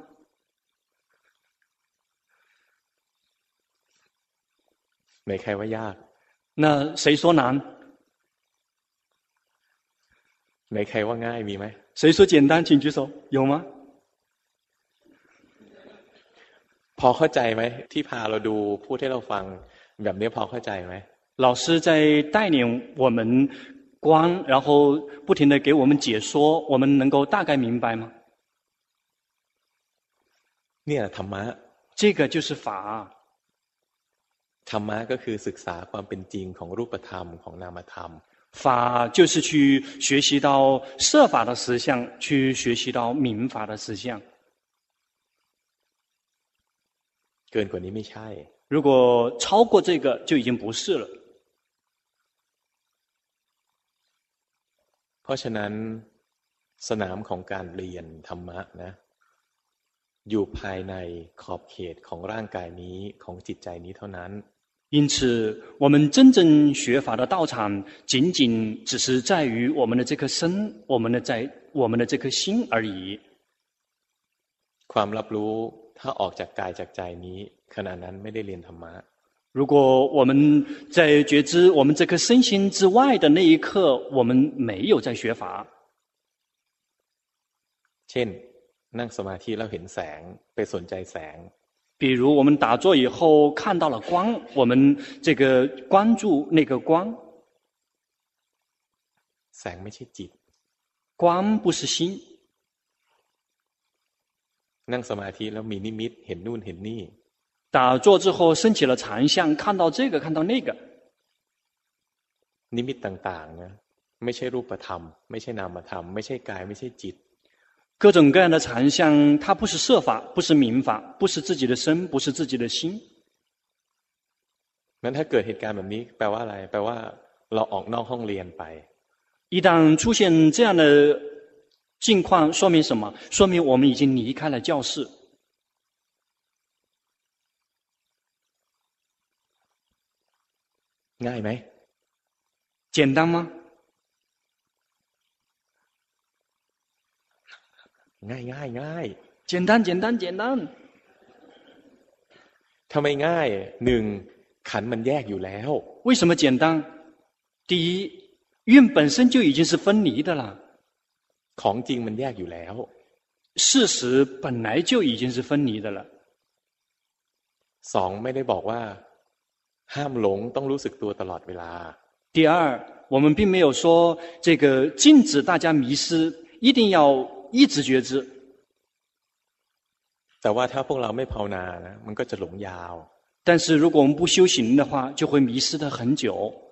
ไหนใครว่ายาก那谁说难？ ไหนใครว่าง่ายมีไหม谁说简单？请举手，有吗？ พอเข้าใจไหมที่พาเราดูพูดให้เราฟังแบบนี้พอเข้าใจไหม老师在带领我们观，然后不停的给我们解说，我们能够大概明白吗？ เนี่ยธรรมะ这个就是法。 ธรรมะก็คือศึกษาความเป็นจริงของรูปธรรมของนามธรรม法就是去学习到设法的实相，去学习到明法的实相。 เกินกว่านี้ไม่ใช่如果超过这个，就已经不是了。 เพราะฉะนั้นสนามของการเรียนธรรมะนะอยู่ภายในขอบเขตของร่างกายนี้ของจิตใจนี้เท่านั้น因此，我们真正学法的道场，仅仅只是在于我们的这颗身，我们的这颗心而已。 ความรับรู้ถ้าออกจากกายจากใจนี้ขณะนั้นไม่ได้เรียนธรรมะ如果我们在觉知我们这颗身心之外的那一刻，我们没有在学法。 เช่นนั่งสมาธิแล้วเห็นแสงไปสนใจแสง比如我们打坐以后看到了光，我们这个关注那个光。 แสงไม่ใช่จิต光不是心。 นั่งสมาธิแล้วมีนิมิตเห็นนู่นเห็นนี่打坐之后升起了禅相，看到这个看到那个。 นิมิตต่างๆนะไม่ใช่รูปธรรมไม่ใช่นามธรรมไม่ใช่กายไม่ใช่จิต各种各样的禅相，它不是设法，不是明法，不是自己的身，不是自己的心。 นั้นถ้าเกิดเหตุการณ์แบบนี้แปลว่าอะไรแปลว่าเราออกนอกห้องเรียนไป一旦出现这样的境况，说明什么？说明我们已经离开了教室。 ง่ายไหม简单吗？ ง่าย简单简单简单。 ถ้าไม่ง่ายหนึ่งขันธ์มันแยกอยู่แล้ว为什么简单？第一，运本身就已经是分离的了。 ของจริงมันแยกอยู่แล้ว事实本来就已经是分离的了。 สองไม่ได้บอกว่าห้ามหลงต้องรู้สึกตัวตลอดเวลา第二，我们并没有说这个禁止大家迷失，一定要一直觉知。 แต่ว่าถ้าพวกเราไม่ภาวนานะมันก็จะหลงยาว但是如果我们不修行的话，就会迷失得很久。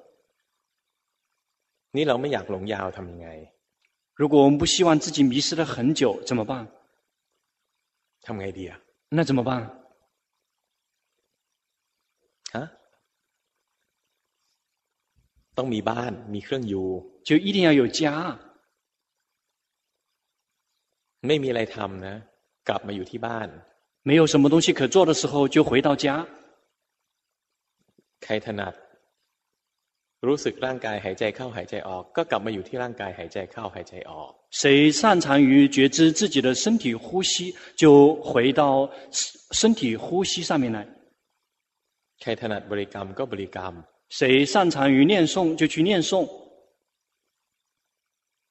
นี่เราไม่อยากหลงยาวทำยังไง如果我们不希望自己迷失了很久，怎么办？ ทำไงดีอะ那怎么办？ ฮะต้องมีบ้านมีเครื่องอยู่就一定要有家。 ไม่มีอะไรทำนะกลับมาอยู่ที่บ้าน没有什么东西可做的时候，就回到家。 ใครถนัดรู้สึกร่างกายหายใจเข้าหายใจออกก็กลับมาอยู่ที่ร่างกายหายใจเข้าหายใจออก谁擅长于觉知自己的身体呼吸，就回到身体呼吸上面来。 ใครถนัดบริกรรมก็บริกรรม谁擅长于念诵，就去念诵。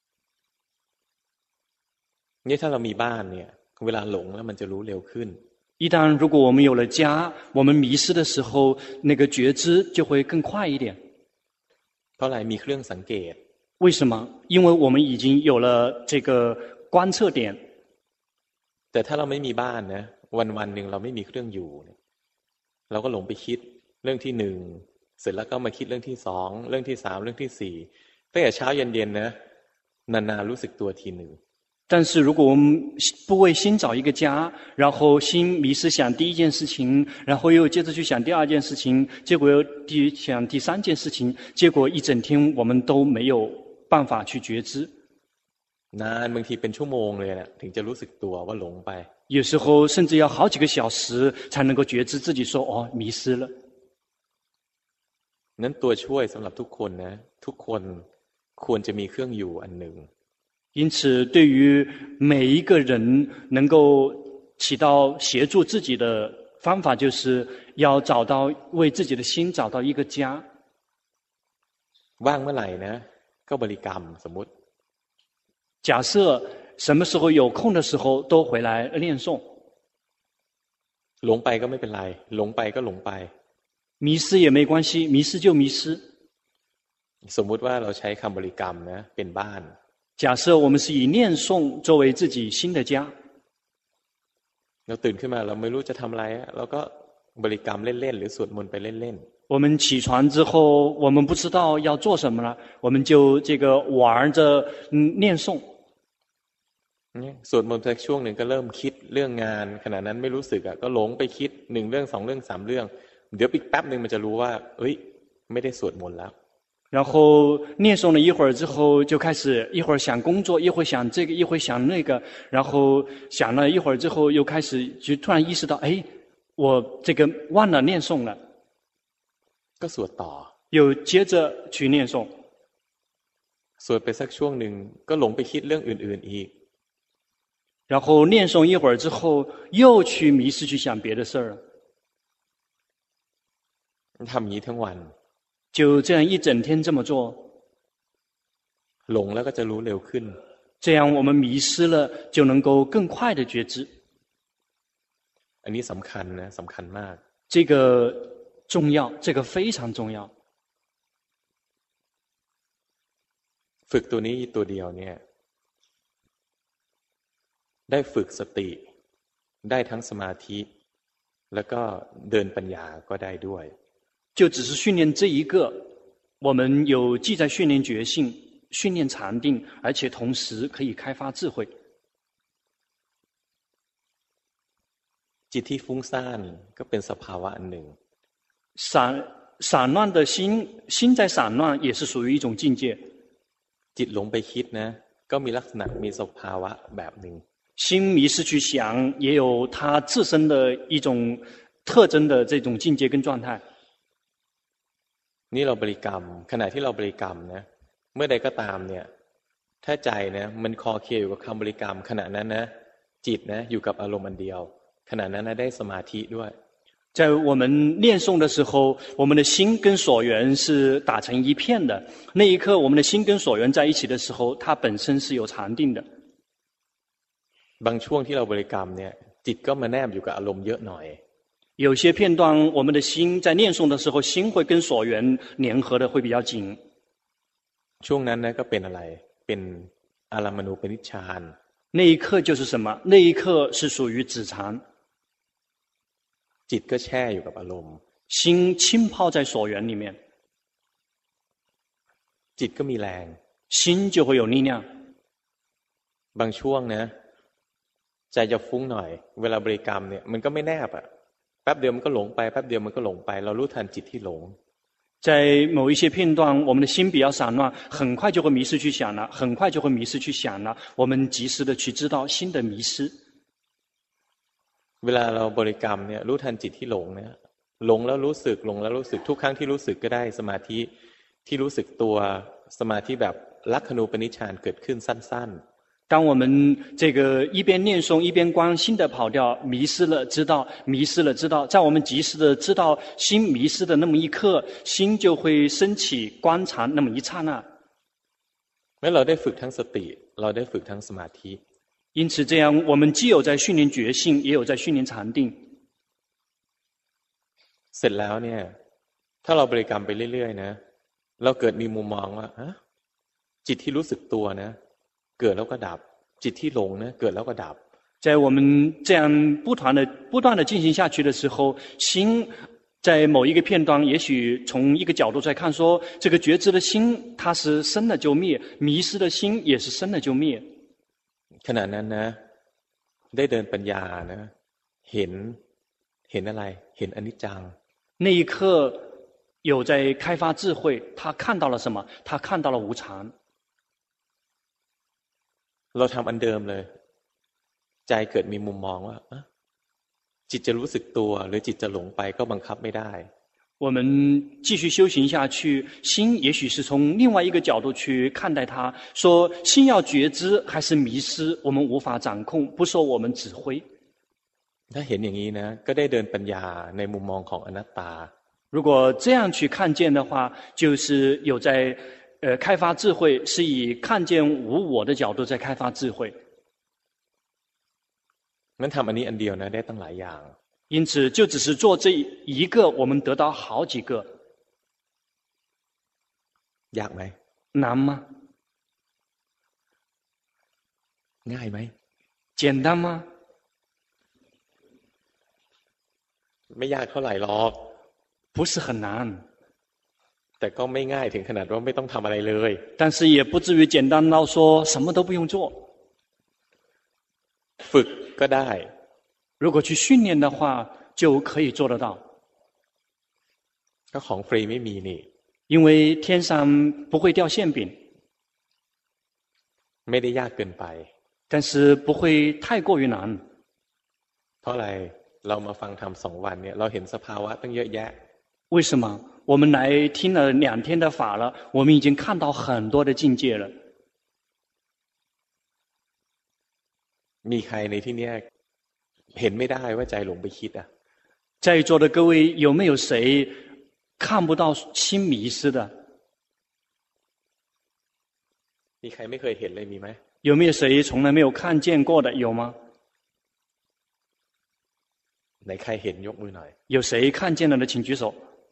นี่ถ้าเรามีบ้านเนี่ยเวลาหลงแล้วมันจะรู้เร็วขึ้น一旦如果我们有了家，我们迷失的时候，那个觉知就会更快一点。 เพราะอะไรมีเครื่องสังเกต为什么？因为我们已经有了这个观测点。 แต่ถ้าเราไม่มีบ้านนะวันหนึ่งเราไม่มีเครื่องอยู่เราก็หลงไปคิดเรื่องที่หนึ่งเสร็จแล้วก็มาคิดเรื่องที่สองเรื่องที่สามเรื่องที่สี่ตั้งแต่เช้าเย็นๆนะนานๆรู้สึกตัวทีหนึ่ง但是如果我们不为心找一个家，然后心迷失想第一件事情，然后又接着去想第二件事情，结果又想第三件事情，结果一整天我们都没有办法去觉知。 นานบางทีเป็นชั่วโมงเลยนะถึงจะรู้สึกตัวว่าหลงไป有时候甚至要好几个小时才能够觉知自己说哦迷失了。 นั้นตัวช่วยสำหรับทุกคนนะทุกคนควรจะมีเครื่องอยู่อันหนึ่ง因此，对于每一个人能够起到协助自己的方法，就是要找到为自己的心找到一个家。 ว่างเมื่อไหร่นะก็บริกรรมสมมติ假设什么时候有空的时候都回来念诵， หลงไปก็ไม่เป็นไรหลงไปก็หลงไป迷失也没关系，迷失就迷失。 สมมุติว่าเราใช้คำบริกรรมนะเป็นบ้าน假设我们是以念诵作为自己新的家， เราตื่นขึ้นมาเราไม่รู้จะทำอะไรเราก็บริกรรมเล่นๆหรือสวดมนต์ไปเล่น我们起床之后，我们不知道要做什么了，我们就这个玩着念诵。 ๆสวดมนต์สักช่วงหนึ่งก็เริ่มคิดเรื่องงานขณะนั้นไม่รู้สึกก็หลงไปคิดหนึ่งเรื่องสองเรื่องสามเรื่องเดี๋ยวอีกแป๊บหนึ่งมันจะรู้ว่าเอ้ยไม่ได้สวดมนต์แล้ว然后念诵了一会儿之后，就开始一会儿想工作，一会儿想这个，一会儿想那个，然后想了一会儿之后，又开始就突然意识到，哎，我这个忘了念诵了， ก็สวดต่อ又接着去念诵， สวดไปสักช่วงหนึ่งก็หลงไปคิดเรื่องอื่นๆอีก然后念诵一会儿之后，又去迷失去想别的事儿了， ทำอย่างนี้ทั้งวัน就这样一整天这么做， หลงแล้วก็จะรู้เร็วขึ้น这样我们迷失了就能够更快的觉知， อันนี้สำคัญนะสำคัญมาก这个重要，这个非常重要。 ฝึกตัวนี้ตัวเดียวเนี่ยได้ฝึกสติได้ทั้งสมาธิแล้วก็เดินปัญญาก็ได้ด้วย就只是训练这一个，我们有既在训练觉性、训练禅定，而且同时可以开发智慧。 จิตที่ฟุ้งซ่านก็เป็นสภาวะอันหนึ่ง散乱的心，心在散乱也是属于一种境界。 จิตหลงไปคิดนะก็มีลักษณะมีสภาวะแบบหนึ่ง心迷失去想，也有它自身的一种特征的这种境界跟状态。 นี่เราบริกรรมขณะที่เราบริกรรมนะเมื่อใดก็ตามเนี่ยถ้าใจนะมันคอเคลียร์อยู่กับคำบริกรรมขณะนั้นนะจิตนะอยู่กับอารมณ์อันเดียวขณะนั้นนะได้สมาธิด้วย在我们念诵的时候，我们的心跟所缘是打成一片的。那一刻，我们的心跟所缘在一起的时候，它本身是有禅定的。 บางช่วงที่เราบริกรรมเนี่ยจิตก็มาแนบอยู่กับอารมณ์เยอะหน่อย有些片段，我们的心在念诵的时候，心会跟所缘粘合的会比较紧。 ช่วงนั้นนะก็เป็นอะไรเป็นอารามณูปนิชฌาน那一刻就是什么？那一刻是属于止禅， จิตก็แช่อยู่กับอารมณ์心浸泡在所缘里面， จิตก็มีแรง心就会有力量。 บางช่วงนะใจจะฟุ้งหน่อยเวลาบริกรรมเนี่ยมันก็ไม่แนบแป๊บเดียวมันก็หลงไปแป๊บเดียวมันก็หลงไปเรารู้ทันจิตที่หลง在某一些片段，我们的心比较散乱，很快就会迷失去想了，很快就会迷失去想了。我们及时的去知道心的迷失。 เวลาเราบริกรรมเนี่ยรู้ทันจิตที่หลงเนี่ยหลงแล้วรู้สึกหลงแล้วรู้สึกทุกครั้งที่รู้สึกก็ได้สมาธิที่รู้สึกตัวสมาธิแบบลักขณูปนิชฌานเกิดขึ้นสั้นๆ当我们这个一边念诵一边观心的跑掉，迷失了知道，迷失了知道，在我们及时的知道心迷失的那么一刻，心就会升起观察那么一刹那。 แล้วเราได้ฝึกทั้งสติเราได้ฝึกทั้งสมาธิ因此，这样我们既有在训练觉性，也有在训练禅定。 เสร็จแล้วเนี่ยถ้าเราบริกรรมไปเรื่อยๆนะเราเกิดมีมุมมองว่าจิตที่รู้สึกตัวนะเกิดแล้วก็ดับจิตที่หลงนะเกิดแล้วก็ดับ在我们这样不断的进行下去的时候，心在某一个片段，也许从一个角度在看说，这个觉知的心它是生了就灭，迷失的心也是生了就灭。 ขณะนั้นนะได้เดินปัญญานะเห็นอะไรเห็นอนิจจัง那一刻有在开发智慧，他看到了什么？他看到了无常。 เราทำอันเดิมเลยใจเกิดมีมุมมองว่าจิตจะรู้สึกตัวหรือจิตจะหลงไปก็บังคับไม่ได้我们继续修行下去，心也许是从另外一个角度去看待它，说心要觉知还是迷失，我们无法掌控，不受我们指挥。 ถ้าเห็นอย่างนี้นะก็ได้เดินปัญญาในมุมมองของอนัตตา如果这样去看见的话，就是有在开发智慧，是以看见无我的角度在开发智慧。 งั้นทำอันนี้อันเดียวนะได้ตั้งหลายอย่าง因此，就只是做这一个，我们得到好几个。 ยากไหม难吗？ ง่ายไหม简单吗？ ไม่ยากเท่าไหร่หรอก不是很难， แต่ก็ไม่ง่ายถึงขนาดว่าไม่ต้องทำอะไรเลย但是也不至于简单到说什么都不用做。 ฝึกก็ได้如果去训练的话，就可以做得到。 ก็ของฟรีไม่มีนี่因为天上不会掉馅饼， ไม่ได้ยากเกินไป但是不会太过于难。 เพราะอะไรเรามาฟังธรรม2 วันเนี่ยเราเห็นสภาวะตั้งเยอะแยะ为什么？我们来听了2天的法了，我们已经看到很多的境界了。 มีใครในที่นี้เห็นไม่ได้ว่าใจหลงไปคิด在座的各位有没有谁看不到心迷失的？ มีใครไม่เคยเห็นเลยมีไหม有没有谁从来没有看见过的？有吗？ ไหนใครเห็นยกมือหน่อย有谁看见了的请举手。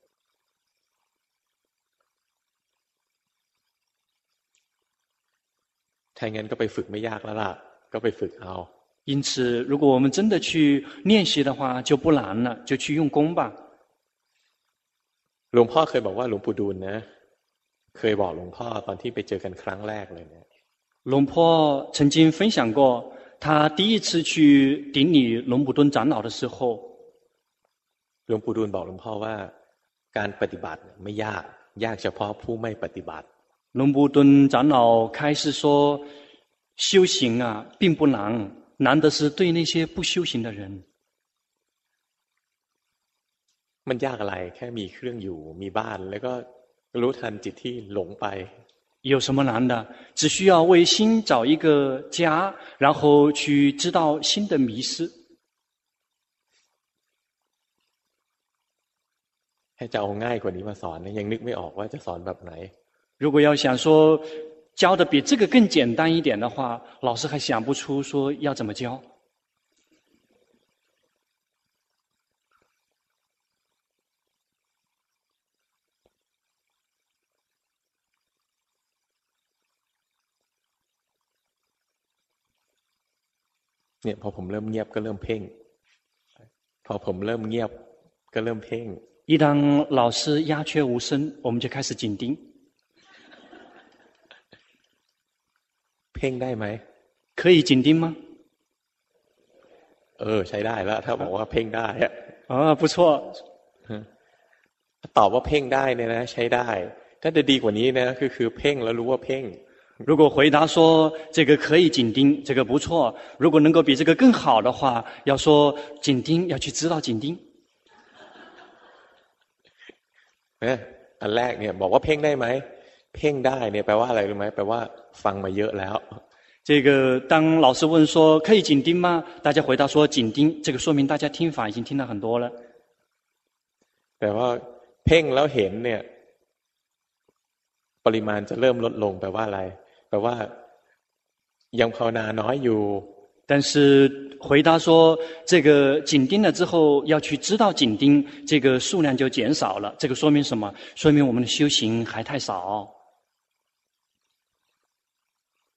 ถ้างั้นก็ไปฝึกไม่ยากแล้วล่ะก็ไปฝึกเอา因此，如果我们真的去练习的话，就不难了，就去用功吧。 หลวงพ่อเคยบอกว่าหลวงปู่ดูลนะเคยบอกหลวงพ่อตอนที่ไปเจอกันครั้งแรกเลยเนี่ยหลวงพ่อ曾经分享过，他第一次去顶礼龙普顿长老的时候， หลวงปู่ดูลบอกหลวงพ่อว่าการปฏิบัติไม่ยากยากเฉพาะผู้ไม่ปฏิบัติ龙普顿长老开始说，修行啊并不难，难的是对那些不修行的人。 มันยากอะไรแค่มีเครื่องอยู่มีบ้านแล้วก็รู้ทันจิตที่หลงไป有什么难的？只需要为心找一个家，然后去知道心的迷失。 ให้จะเอาง่ายกว่านี้มาสอนยังนึกไม่ออกว่าจะสอนแบบไหน如果要想说教的比这个更简单一点的话，老师还想不出说要怎么教。 เนี่ยพอผมเริ่มเงียบก็เริ่มเพ่งพอผมเริ่มเงียบก็เริ่มเพ่ง一当老师鸦雀无声，我们就开始紧盯。 เพ่งได้ไหม可以紧盯吗？ ใช้ได้แล้วถ้าบอกว่าเพ่งได้不错。 ตอบว่าเพ่งได้เนี่ยนะใช้ได้ถ้าจะดีกว่านี้นะคือเพ่งแล้วรู้ว่าเพ่ง如果回答说这个可以紧盯，这个不错。如果能够比这个更好的话，要说紧盯，要去知道紧盯。 อันแรกเนี่ยบอกว่าเพ่งได้ไหมเพ่งได้เนี่ยแปลว่าอะไรรู้ไหมแปลว่าฟังมาเยอะแล้ว这个当老师问说可以紧盯吗？大家回答说紧盯，这个说明大家听法已经听了很多了。 แต่ว่าเพ่งแล้วเห็นเนี่ยปริมาณจะเริ่มลดลงแปลว่าอะไรแปลว่ายังภาวนาน้อยอยู่但是回答说，这个紧盯了之后要去知道紧盯，这个数量就减少了。这个说明什么？说明我们的修行还太少。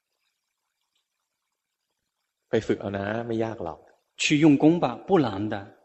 ไปฝึกเอานะไม่ยากหรอก去用功吧，不难的。